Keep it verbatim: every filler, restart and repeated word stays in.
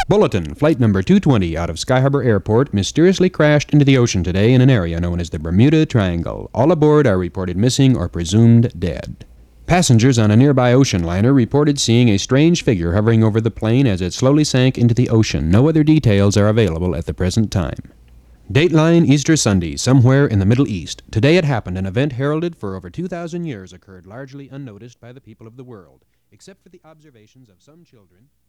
Bulletin, flight number two twenty out of Sky Harbor Airport mysteriously crashed into the ocean today in an area known as the Bermuda Triangle. All aboard are reported missing or presumed dead. Passengers on a nearby ocean liner reported seeing a strange figure hovering over the plane as it slowly sank into the ocean. No other details are available at the present time. Dateline Easter Sunday, somewhere in the Middle East. Today it happened. An event heralded for over two thousand years occurred largely unnoticed by the people of the world, except for the observations of some children.